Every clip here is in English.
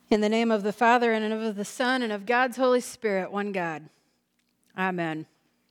In the name of the Father, and of the Son, and of God's Holy Spirit, one God. Amen.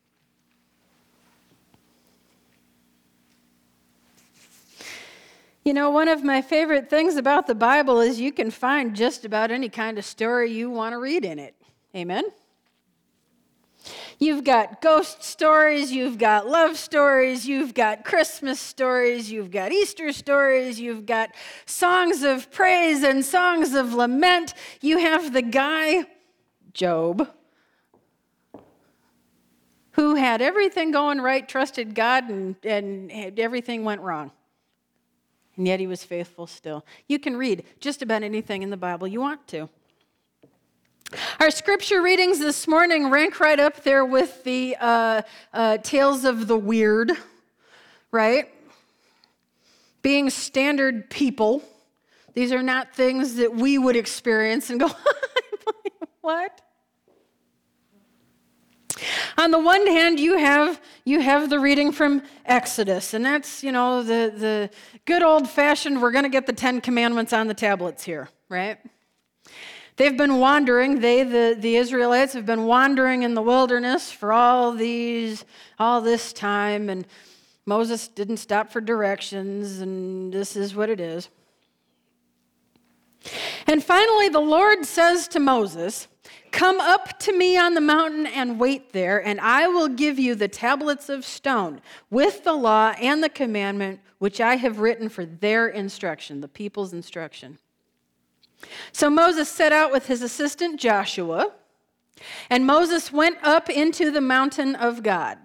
You know, one of my favorite things about the Bible is you can find just about any kind of story you want to read in it. Amen? You've got ghost stories, you've got love stories, you've got Christmas stories, you've got Easter stories, you've got songs of praise and songs of lament. You have the guy, Job, who had everything going right, trusted God, and everything went wrong. And yet he was faithful still. You can read just about anything in the Bible you want to. Our scripture readings this morning rank right up there with the tales of the weird, right? Being standard people. These are not things that we would experience and go, what? On the one hand, you have the reading from Exodus, and that's, the good old-fashioned, we're going to get the 10 Commandments on the tablets here, right? They've been wandering, the Israelites have been wandering in the wilderness for all this time, and Moses didn't stop for directions, and this is what it is. And finally, the Lord says to Moses, "Come up to me on the mountain and wait there, and I will give you the tablets of stone with the law and the commandment which I have written for their instruction," the people's instruction. So Moses set out with his assistant Joshua, and Moses went up into the mountain of God.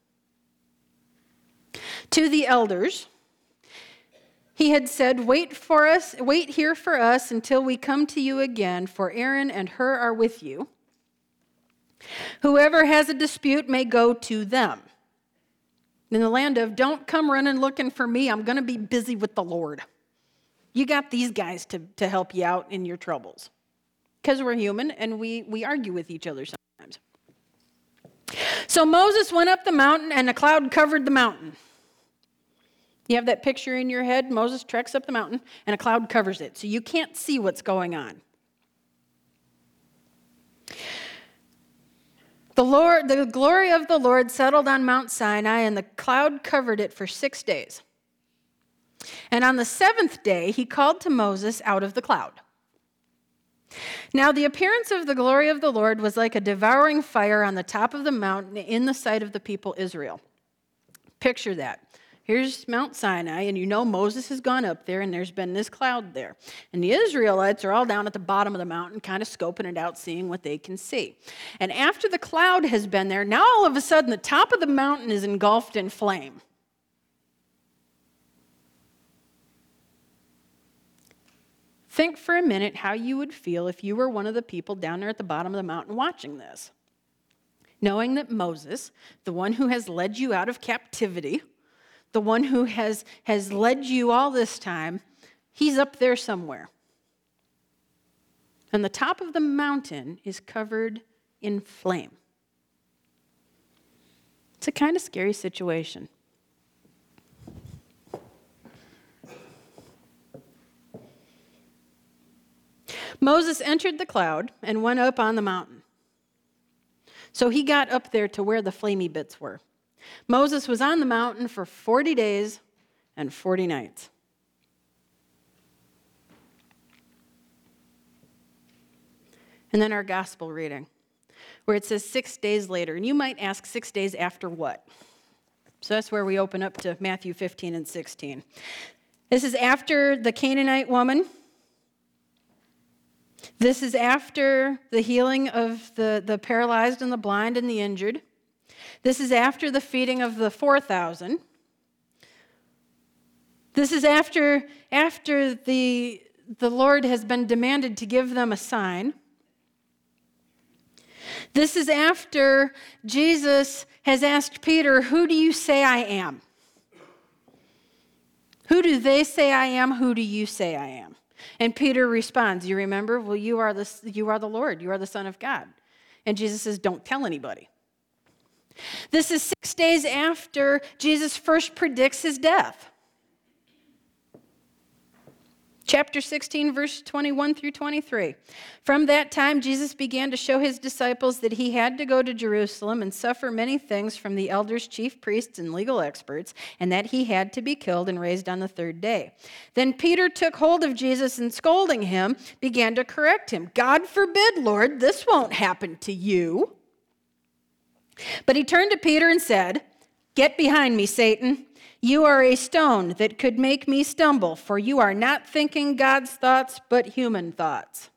To the elders, he had said, wait here for us until we come to you again, for Aaron and Hur are with you. Whoever has a dispute may go to them. In the land of, don't come running looking for me, I'm going to be busy with the Lord. You got these guys to help you out in your troubles. Because we're human and we argue with each other sometimes. So Moses went up the mountain and a cloud covered the mountain. You have that picture in your head? Moses treks up the mountain and a cloud covers it. So you can't see what's going on. The glory of the Lord settled on Mount Sinai, and the cloud covered it for 6 days. And on the 7th day, he called to Moses out of the cloud. Now the appearance of the glory of the Lord was like a devouring fire on the top of the mountain in the sight of the people Israel. Picture that. Here's Mount Sinai, and Moses has gone up there, and there's been this cloud there. And the Israelites are all down at the bottom of the mountain, kind of scoping it out, seeing what they can see. And after the cloud has been there, now all of a sudden the top of the mountain is engulfed in flame. Think for a minute how you would feel if you were one of the people down there at the bottom of the mountain watching this. Knowing that Moses, the one who has led you out of captivity, the one who has led you all this time, he's up there somewhere. And the top of the mountain is covered in flame. It's a kind of scary situation. Moses entered the cloud and went up on the mountain. So he got up there to where the flamey bits were. Moses was on the mountain for 40 days and 40 nights. And then our gospel reading, where it says 6 days later. And you might ask, 6 days after what? So that's where we open up to Matthew 15 and 16. This is after the Canaanite woman. This is after the healing of the paralyzed and the blind and the injured. This is after the feeding of the 4,000. This is after the Lord has been demanded to give them a sign. This is after Jesus has asked Peter, "Who do you say I am?" Who do they say I am? Who do you say I am? And Peter responds, you remember? Well, you are the Lord. You are the Son of God. And Jesus says, don't tell anybody. This is 6 days after Jesus first predicts his death. Chapter 16, verse 21 through 23. From that time, Jesus began to show his disciples that he had to go to Jerusalem and suffer many things from the elders, chief priests, and legal experts, and that he had to be killed and raised on the third day. Then Peter took hold of Jesus and, scolding him, began to correct him. God forbid, Lord, this won't happen to you. But he turned to Peter and said, "Get behind me, Satan. You are a stone that could make me stumble, for you are not thinking God's thoughts, but human thoughts."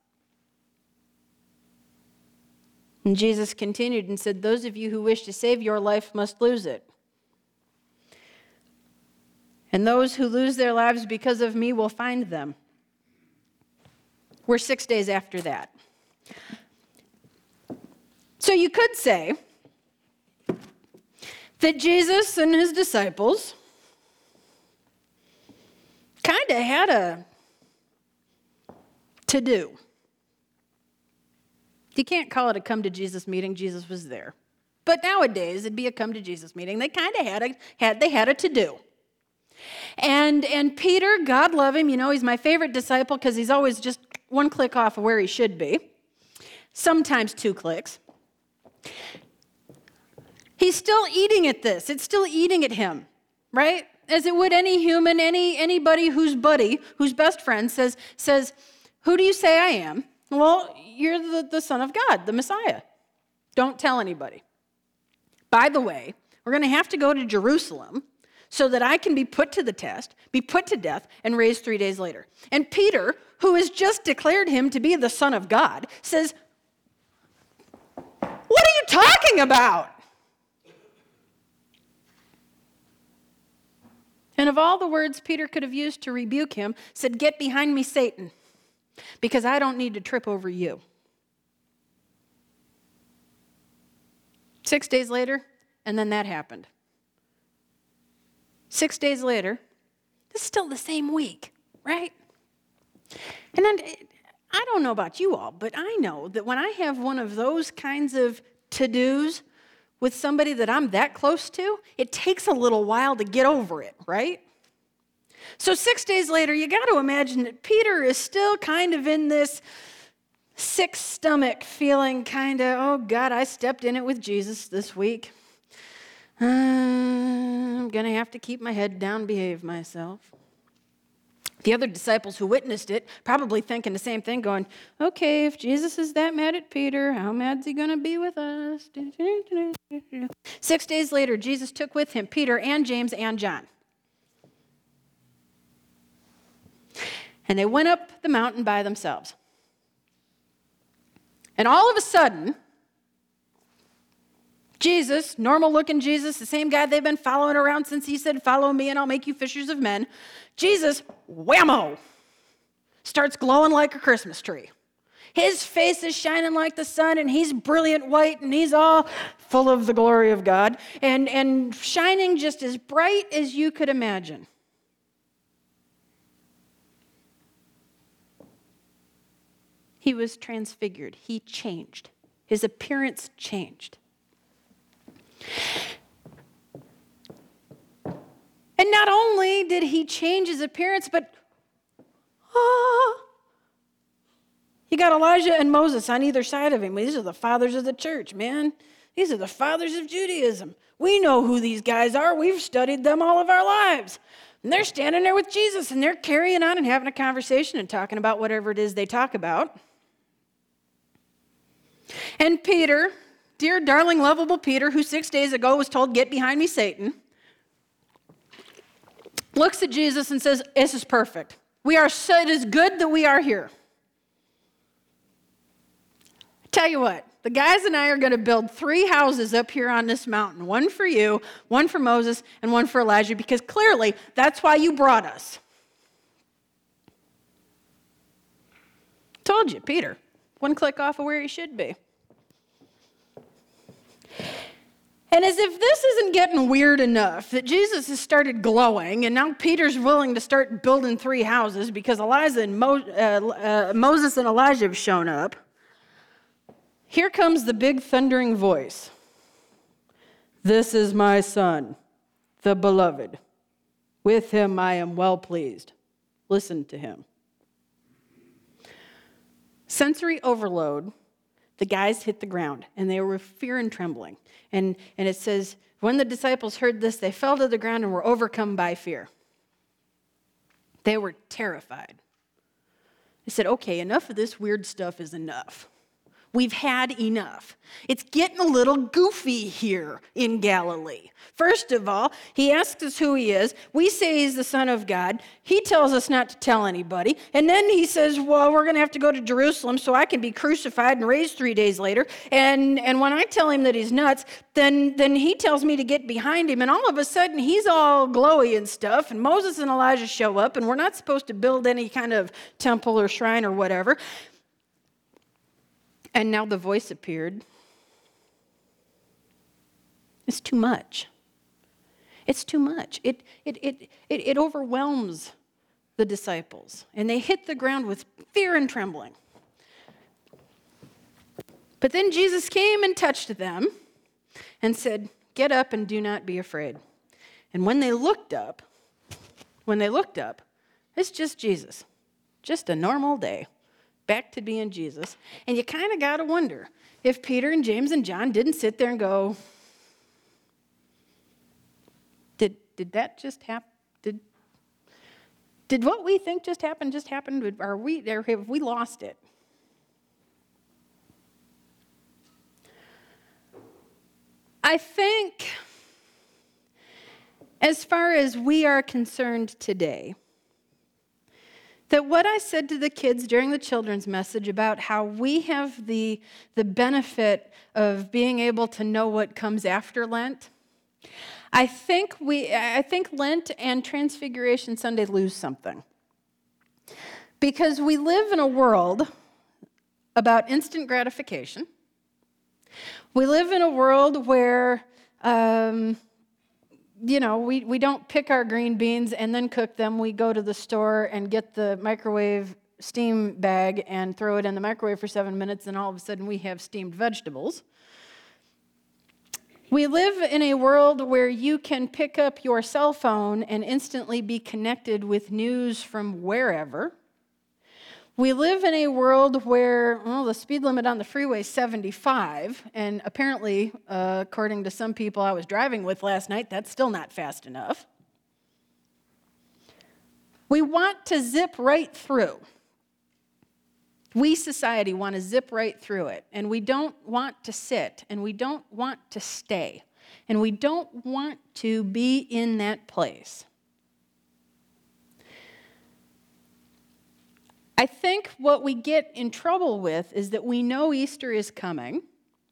And Jesus continued and said, "Those of you who wish to save your life must lose it. And those who lose their lives because of me will find them." We're 6 days after that. So you could say that Jesus and his disciples kind of had a to-do. You can't call it a come to Jesus meeting. Jesus was there. But nowadays, it'd be a come to Jesus meeting. They kind of had a to-do. And Peter, God love him, he's my favorite disciple because he's always just one click off of where he should be. Sometimes 2 clicks. He's still eating at this. It's still eating at him, right? As it would any human, anybody whose best friend says, "Who do you say I am?" "Well, you're the Son of God, the Messiah. Don't tell anybody. By the way, we're going to have to go to Jerusalem so that I can be put to the test, be put to death, and raised 3 days later." And Peter, who has just declared him to be the Son of God, says, "What are you talking about?" And of all the words Peter could have used to rebuke him, said, "Get behind me, Satan, because I don't need to trip over you." 6 days later, and then that happened. 6 days later, this is still the same week, right? And then, I don't know about you all, but I know that when I have one of those kinds of to-dos with somebody that I'm that close to, it takes a little while to get over it, right? So 6 days later, you got to imagine that Peter is still kind of in this sick stomach feeling, kind of, "Oh God, I stepped in it with Jesus this week. I'm going to have to keep my head down, behave myself." The other disciples who witnessed it probably thinking the same thing, going, "Okay, if Jesus is that mad at Peter, how mad's he going to be with us?" 6 days later, Jesus took with him Peter and James and John. And they went up the mountain by themselves. And all of a sudden, Jesus, normal-looking Jesus, the same guy they've been following around since he said, "Follow me and I'll make you fishers of men," Jesus, whammo, starts glowing like a Christmas tree. His face is shining like the sun, and he's brilliant white, and he's all full of the glory of God, and shining just as bright as you could imagine. He was transfigured. He changed. His appearance changed. And not only did he change his appearance, but you got Elijah and Moses on either side of him. These are the fathers of the church, man. These are the fathers of Judaism. We know who these guys are. We've studied them all of our lives. And they're standing there with Jesus, and they're carrying on and having a conversation and talking about whatever it is they talk about. And Peter, dear, darling, lovable Peter, who 6 days ago was told, "Get behind me, Satan," looks at Jesus and says, "This is perfect. It is good that we are here. Tell you what, the guys and I are going to build 3 houses up here on this mountain. One for you, one for Moses, and one for Elijah, because clearly that's why you brought us." Told you, Peter. One click off of where he should be. And as if this isn't getting weird enough, that Jesus has started glowing, and now Peter's willing to start building 3 houses because Moses and Elijah have shown up, here comes the big thundering voice. "This is my son, the beloved. With him I am well pleased. Listen to him." sensory overload, the guys hit the ground, and they were fear and trembling. And it says, when the disciples heard this, they fell to the ground and were overcome by fear. They were terrified. They said, okay, enough of this weird stuff is enough. We've had enough. It's getting a little goofy here in Galilee. First of all, he asks us who he is. We say he's the Son of God. He tells us not to tell anybody. And then he says, well, we're going to have to go to Jerusalem so I can be crucified and raised 3 days later. And when I tell him that he's nuts, then he tells me to get behind him. And all of a sudden, he's all glowy and stuff. And Moses and Elijah show up. And we're not supposed to build any kind of temple or shrine or whatever. And now the voice appeared. It's too much. It's too much. It overwhelms the disciples. And they hit the ground with fear and trembling. But then Jesus came and touched them and said, get up and do not be afraid. And when they looked up, it's just Jesus. Just a normal day. Back to being Jesus. And you kind of got to wonder if Peter and James and John didn't sit there and go, did that just happen? Did what we think just happened? Have we lost it? I think as far as we are concerned today, that what I said to the kids during the children's message about how we have the benefit of being able to know what comes after Lent, I think Lent and Transfiguration Sunday lose something. Because we live in a world about instant gratification. We live in a world where we don't pick our green beans and then cook them. We go to the store and get the microwave steam bag and throw it in the microwave for 7 minutes, and all of a sudden we have steamed vegetables. We live in a world where you can pick up your cell phone and instantly be connected with news from wherever. We live in a world where, the speed limit on the freeway is 75, and apparently, according to some people I was driving with last night, that's still not fast enough. We want to zip right through. We, society, want to zip right through it, and we don't want to sit, and we don't want to stay, and we don't want to be in that place. I think what we get in trouble with is that we know Easter is coming,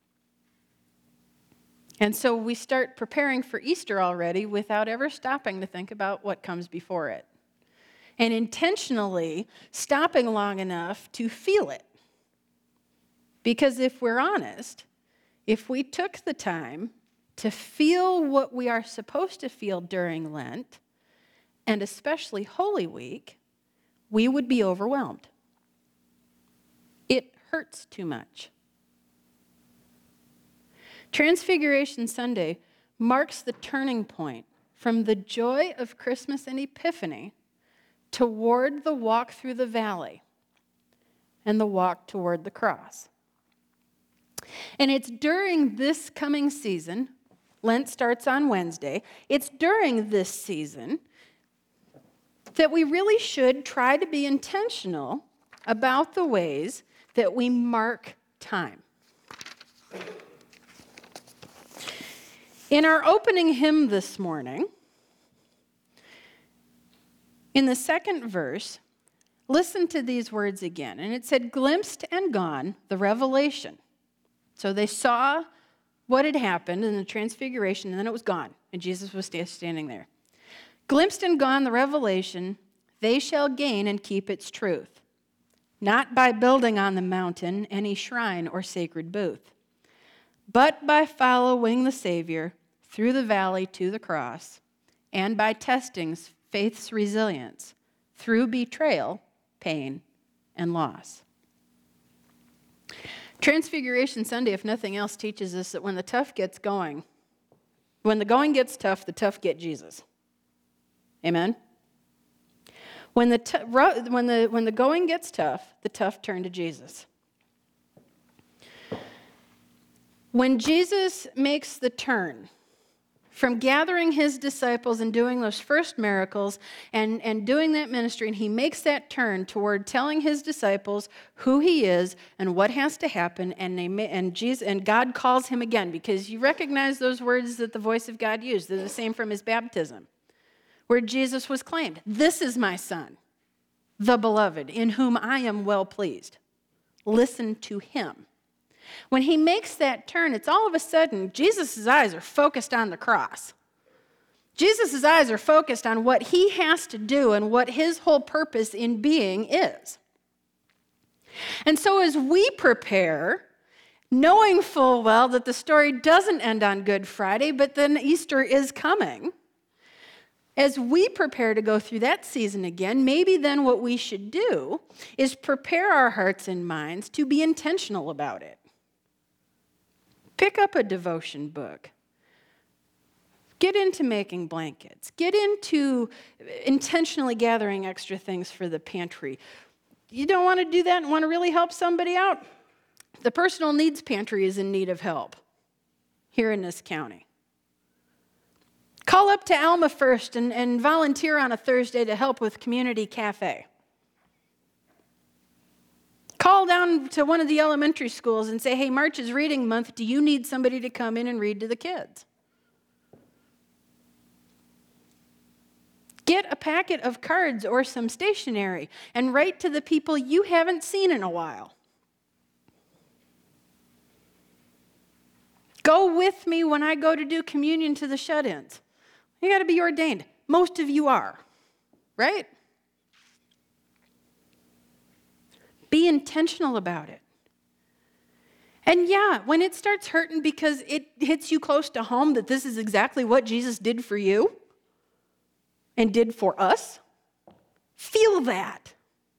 and so we start preparing for Easter already without ever stopping to think about what comes before it, and intentionally stopping long enough to feel it. Because if we're honest, if we took the time to feel what we are supposed to feel during Lent, and especially Holy Week, we would be overwhelmed. It hurts too much. Transfiguration Sunday marks the turning point from the joy of Christmas and Epiphany toward the walk through the valley and the walk toward the cross. And it's during this coming season, Lent starts on Wednesday, it's during this season that we really should try to be intentional about the ways that we mark time. In our opening hymn this morning, in the second verse, listen to these words again. And it said, glimpsed and gone, the revelation. So they saw what had happened in the transfiguration, and then it was gone, and Jesus was standing there. Glimpsed and gone, the revelation, they shall gain and keep its truth, not by building on the mountain any shrine or sacred booth, but by following the Savior through the valley to the cross, and by testing faith's resilience through betrayal, pain, and loss. Transfiguration Sunday, if nothing else, teaches us that when the tough gets going, when the going gets tough, the tough get Jesus. Amen? When the going gets tough, the tough turn to Jesus. When Jesus makes the turn from gathering his disciples and doing those first miracles and doing that ministry, and he makes that turn toward telling his disciples who he is and what has to happen, and God calls him again, because you recognize those words that the voice of God used. They're the same from his baptism, where Jesus was claimed, "This is my son, the beloved, in whom I am well pleased. Listen to him." When he makes that turn, it's all of a sudden, Jesus' eyes are focused on the cross. Jesus' eyes are focused on what he has to do and what his whole purpose in being is. And so as we prepare, knowing full well that the story doesn't end on Good Friday, but then Easter is coming, as we prepare to go through that season again, maybe then what we should do is prepare our hearts and minds to be intentional about it. Pick up a devotion book. Get into making blankets. Get into intentionally gathering extra things for the pantry. You don't want to do that and want to really help somebody out? The personal needs pantry is in need of help here in this county. Call up to Alma first and volunteer on a Thursday to help with Community Cafe. Call down to one of the elementary schools and say, "Hey, March is reading month. Do you need somebody to come in and read to the kids?" Get a packet of cards or some stationery and write to the people you haven't seen in a while. Go with me when I go to do communion to the shut-ins. You got to be ordained. Most of you are, right? Be intentional about it. And yeah, when it starts hurting because it hits you close to home that this is exactly what Jesus did for you and did for us, feel that.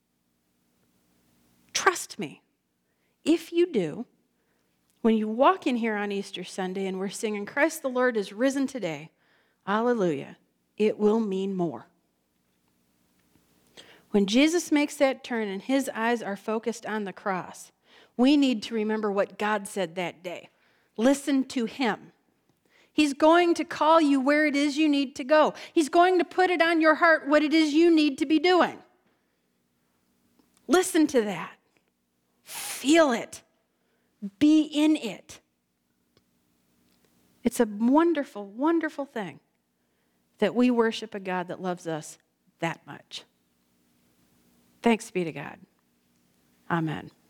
Trust me. If you do, when you walk in here on Easter Sunday and we're singing, "Christ the Lord is risen today," hallelujah, it will mean more. When Jesus makes that turn and his eyes are focused on the cross, we need to remember what God said that day. Listen to him. He's going to call you where it is you need to go. He's going to put it on your heart what it is you need to be doing. Listen to that. Feel it. Be in it. It's a wonderful, wonderful thing that we worship a God that loves us that much. Thanks be to God. Amen.